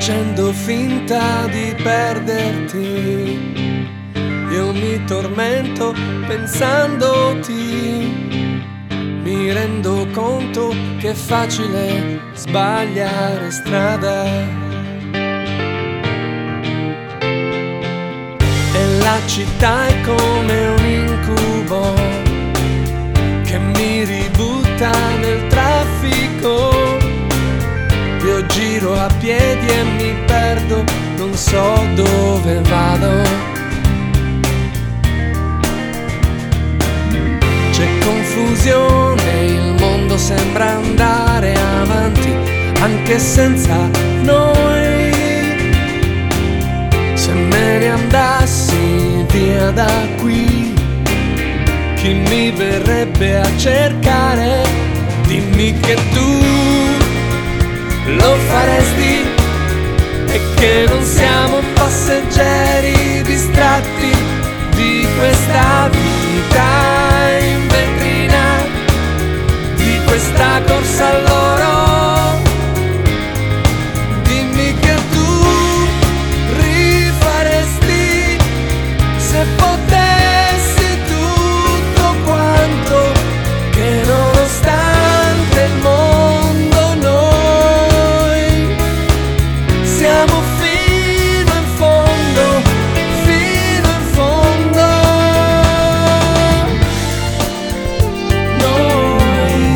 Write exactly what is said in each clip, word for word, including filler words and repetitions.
facendo finta di perderti. Io mi tormento pensandoti, mi rendo conto che è facile sbagliare strada. E la città è come un incubo che mi ributta nel traffico. Io giro a piedi e mi perdo, non so dove vado. C'è confusione, il mondo sembra andare avanti anche senza noi. Se me ne andassi via da qui, chi mi verrebbe a cercare? Dimmi che tu lo faresti e che non siamo passeggeri distratti di questa vita in vetrina, di questa corsa all'oro. Dimmi che tu rifaresti se potessi tutto quanto, che nonostante il mondo noi siamo fino in fondo, fino in fondo noi.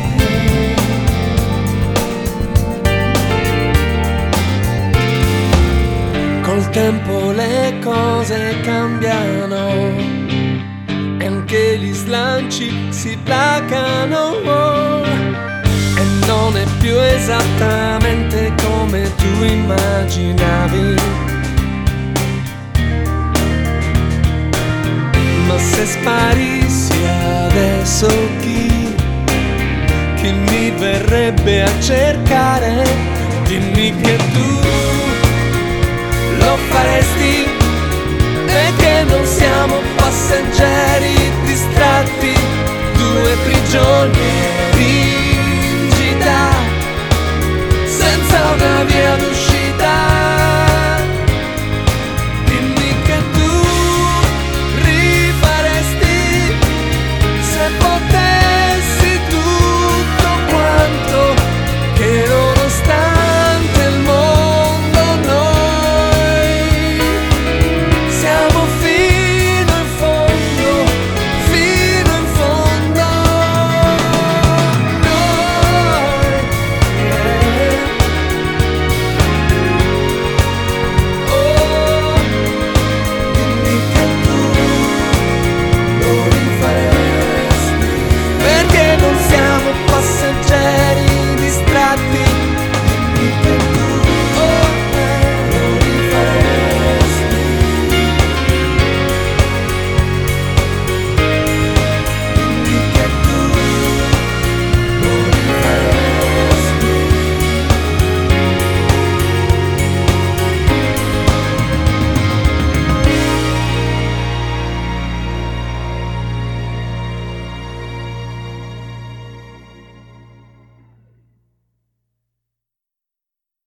Col tempo le cose cambiano e anche gli slanci si placano, e non è più esattamente come tu immaginavi. Ma se sparissi adesso chi, chi mi verrebbe a cercare? Dimmi che tu lo faresti e che non siamo passeggeri distratti, due prigionieri